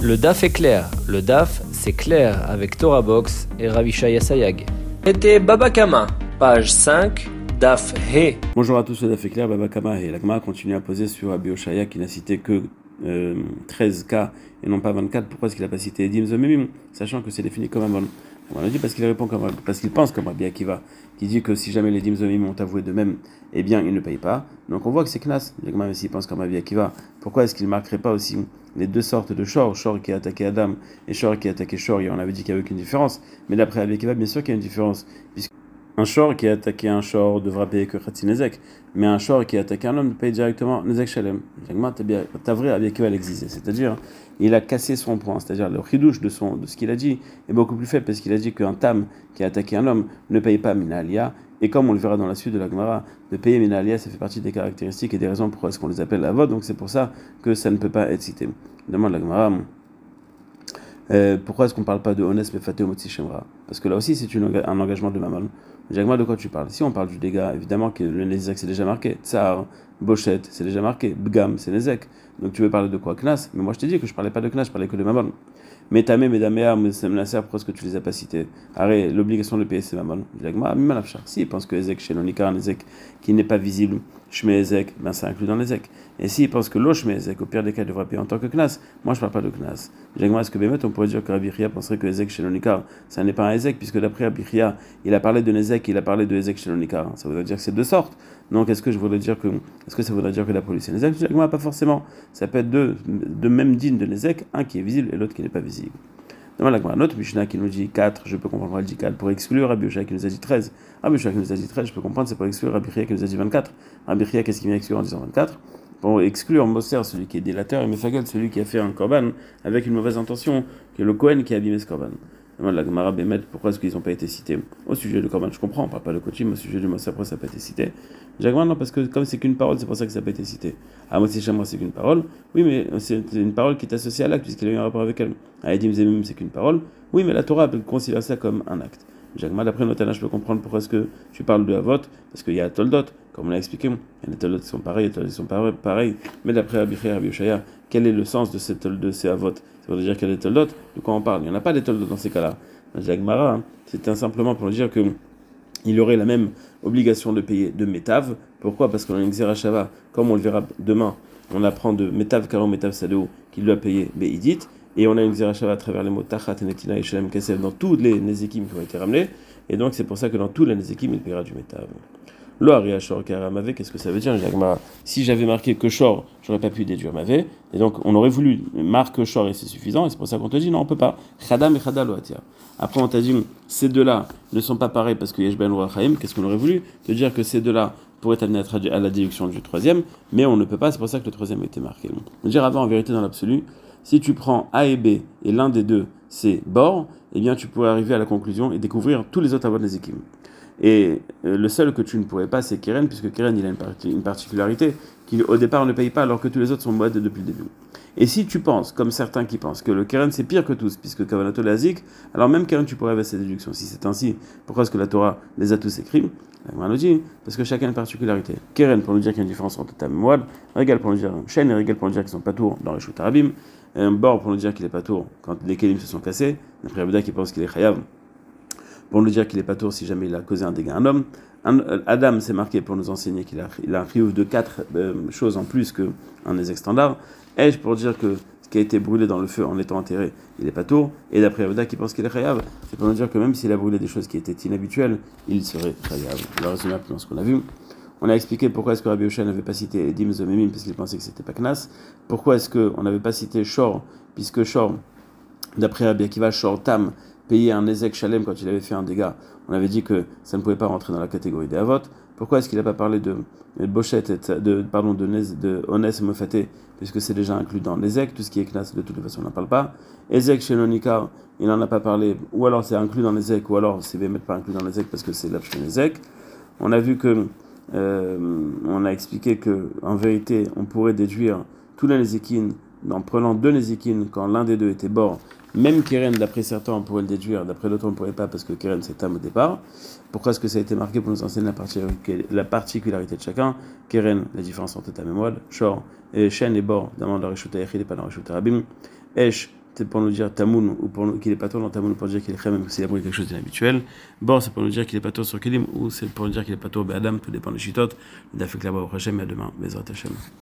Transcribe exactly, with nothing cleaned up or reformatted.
Le D A F est clair. Le D A F, c'est clair avec Torah Box et Ravishaya Sayag. C'était Baba Kama, page cinq, D A F He. Bonjour à tous, le D A F est clair, Baba Kama et la Gemara continue à poser sur Rabbi Oshaya qui n'a cité que euh, treize cas et non pas vingt-quatre. Pourquoi est-ce qu'il n'a pas cité Edim Zomemim, sachant que c'est défini comme un bon? On a dit parce qu'il répond comme parce qu'il pense comme Rabbi Akiva, qui dit que si jamais les Edim Zomemim ont avoué de même, eh bien ils ne payent pas. Donc on voit que c'est Knas. La Gemara, s'il pense comme Rabbi Akiva, pourquoi est-ce qu'il ne marquerait pas aussi les deux sortes de Shor, Shor qui a attaqué Adam et Shor qui a attaqué Shor? Et on avait dit qu'il n'y avait aucune différence, mais d'après Rabbi Akiva, bien sûr qu'il y a une différence, puisque un Shor qui a attaqué un Shor devra payer que Khatsi Nezek, mais un Shor qui a attaqué un homme paye directement Nezek Shalem. T'as vrai, Rabbi Akiva l'existait, c'est-à-dire il a cassé son point, c'est-à-dire le chidouche de, son, de ce qu'il a dit est beaucoup plus faible, parce qu'il a dit qu'un Tam qui a attaqué un homme ne paye pas Mina Aliyah, et comme on le verra dans la suite de la Gemara, de payer Mina Aliyah, ça fait partie des caractéristiques et des raisons pourquoi est-ce qu'on les appelle Avod, donc c'est pour ça que ça ne peut pas être cité. Demande la Gemara. Euh, pourquoi est-ce qu'on ne parle pas de Ones Mefate Motzi Shemra? Parce que là aussi c'est une, un engagement de Mammon. Jacques, de quoi tu parles? Si on parle du dégât, évidemment que le Nezek c'est déjà marqué, Tsar, Bochet c'est déjà marqué, Bgam c'est Nezek. Donc tu veux parler de quoi? Knas? Mais moi je t'ai dit que je parlais pas de Knas, je parlais que de Mammon. Mais Tamé, Medaméa, Mesemnaser, pourquoi est-ce que tu les as pas cités? Arrête, l'obligation de payer c'est Mammon. Jacques, Mimalafchar. Si il pense que Ezek chez l'Onikar, Nezek qui n'est pas visible, Shme Ezek, ben ça inclut dans l'Ezek. Et s'il pense que l'O Shme Ezek, au pire des cas, il devra payer en tant que Knas, moi je parle pas de Knas. Jacques, est-ce que Bémet, on pourrait dire que Rabbi Chia penserait que Ezek chez l'Onikar, ça n'est pas un Ezek, puisque d'après Rabbi Chia, il a parlé de Nezek, il a parlé de Ezek chez l'Onikar. Ça voudrait dire que c'est deux sortes. Donc est-ce que je voudrais dire que, est-ce que ça voudrait dire que d'après lui c'est Nezek? Jacques, pas forcément. Ça peut être deux, deux mêmes dignes de Nezek, un qui est visible et l'autre qui n'est pas visible. Dans la Gemara, notre Mishnah qui nous dit quatre, je peux comprendre elle dit quatre, pour exclure Rabbi Oshaya qui nous a dit treize. Rabbi Oshaya qui nous a dit treize, je peux comprendre, c'est pour exclure Rabbi Chia qui nous a dit vingt-quatre. Rabbi Chia, qu'est-ce qu'il vient exclure en disant vingt-quatre? Pour exclure Moser, celui qui est délateur, et Mefagel, celui qui a fait un korban avec une mauvaise intention, qui est le Kohen qui a abîmé ce korban. Demande la Gemara, Bémet, pourquoi est-ce qu'ils n'ont pas été cités? Au sujet du korban, je comprends, on ne parle pas de Kochim, au sujet du Moser, pourquoi ça n'a pas été cité? Jacques, non, parce que comme c'est qu'une parole, c'est pour ça que ça n'a pas été cité. Ah, moi, c'est moi, c'est qu'une parole. Oui, mais c'est une parole qui est associée à l'acte, puisqu'il a eu un rapport avec elle. Ah, Edim Zemim, c'est qu'une parole. Oui, mais la Torah peut considérer ça comme un acte. Jacques, d'après Notana, je peux comprendre pourquoi est-ce que tu parles de Avot, parce qu'il y a Toldot, comme on l'a expliqué. Il y a des Toldot qui sont pareils, les Toldot qui sont pareils. Mais d'après Rabbi Chia, Rabbi Oshaya, quel est le sens de ces, de ces Avot? Ça veut dire qu'il y a des Toldot. De quoi on parle? Il n'y en a pas des Toldot dans ces cas-là. Jacques Mara, hein, c'était simplement pour dire que il aurait la même obligation de payer de Métav. Pourquoi? Parce qu'on a une Xerashava, comme on le verra demain, on apprend de Métav Karo Métav Sadeo qu'il doit payer Beidit, et on a une Xerashava à travers les mots Tachat, Netina et Shalem Kesef dans tous les Nezekim qui ont été ramenés, et donc c'est pour ça que dans tous les Nezekim il paiera du Métav. Lo Aria Shor Karamave, qu'est-ce que ça veut dire? Si j'avais marqué que Shor, j'aurais pas pu déduire Mavé, et donc on aurait voulu marquer Shor et c'est suffisant, et c'est pour ça qu'on te dit non, on peut pas. Chadam et Chadal Loatia. Après on t'a dit ces deux-là ne sont pas pareils parce que Yesh Ben Rachaim, qu'est-ce qu'on aurait voulu? Te dire que ces deux-là pourraient amener à la déduction du troisième, mais on ne peut pas, c'est pour ça que le troisième a été marqué. On dire avant en vérité dans l'absolu, si tu prends A et B et l'un des deux c'est Bor, eh bien tu pourrais arriver à la conclusion et découvrir tous les autres avots des équipes. Et le seul que tu ne pourrais pas, c'est Keren, puisque Keren, il a une, parti, une particularité qu'il au départ ne paye pas, alors que tous les autres sont moed depuis le début. Et si tu penses, comme certains qui pensent, que le Keren c'est pire que tous, puisque Kavanato Lazik, alors même Keren tu pourrais avoir ces déductions. Si c'est ainsi, pourquoi est-ce que la Torah les a tous écrits? La dit, parce que chacun a une particularité. Keren pour nous dire qu'il y a une différence entre Tam et Moed, Régal pour nous dire Shen et Régal pour nous dire qu'ils sont pas tours dans les Shut Arabim, un Bor pour nous dire qu'il est pas tour quand les Kélim se sont cassés, d'après Abda qui pense qu'il est Chayav, pour nous dire qu'il est pas tour si jamais il a causé un dégât à un homme. Un, Adam s'est marqué pour nous enseigner qu'il a, il a un riouf de quatre euh, choses en plus qu'un Ezek standard. Esh pour dire que ce qui a été brûlé dans le feu en étant enterré, il est pas tour. Et d'après Abda qui pense qu'il est Chayav, c'est pour nous dire que même s'il a brûlé des choses qui étaient inhabituelles, il serait Chayav. Le résumé dans ce qu'on a vu. On a expliqué pourquoi est-ce que Rabbi Oshaya n'avait pas cité Edim Zomemim parce qu'il pensait que c'était pas Knas. Pourquoi est-ce qu'on n'avait pas cité Shor, puisque Shor, d'après Rabbi Akiva, Shor Tam payer un Ezek Shalem quand il avait fait un dégât, on avait dit que ça ne pouvait pas rentrer dans la catégorie des Avot. Pourquoi est-ce qu'il n'a pas parlé de, de Bochet, de, pardon, de, Nez, de Ones et Mofaté, puisque c'est déjà inclus dans l'Ezek, tout ce qui est Knas, de toute façon on n'en parle pas. Ezek chez l'Onikar, il n'en a pas parlé, ou alors c'est inclus dans l'Ezek, ou alors c'est même pas inclus dans l'Ezek parce que c'est l'Apshon Ezek. On a vu que, euh, on a expliqué que en vérité, on pourrait déduire tous les Nezikin en prenant deux Nezikin quand l'un des deux était bord. Même Keren, d'après certains, on pourrait le déduire, d'après d'autres, on ne pourrait pas, parce que Keren, c'est Tam au départ. Pourquoi est-ce que ça a été marqué pour nous enseigner la, partie, la particularité de chacun? Keren, la différence entre Tam et Moed, Shor, et Shen et Bor, dans la Reshut Yachid et pas dans la Reshut Rabim. Esh, c'est pour nous dire tamoun ou pour qu'il est pas tôt dans tamoun ou pour dire qu'il est khayr même s'il a pris quelque chose d'inhabituel. Bon, c'est pour nous dire qu'il est pas tôt sur Kelim ou c'est pour nous dire qu'il est pas tôt Adam, tout dépend des chitotes. Le daf est clair au prochain, mais à demain, Bezrat Hashem.